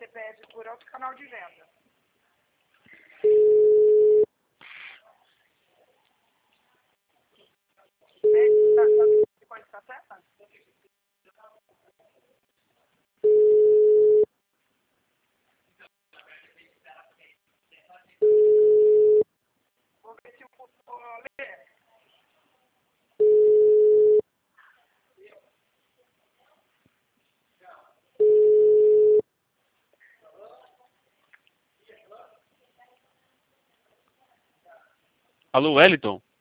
CPF por outro canal de venda. Pode ficar certa? Vou ver se o Lê. Alô, Wellington?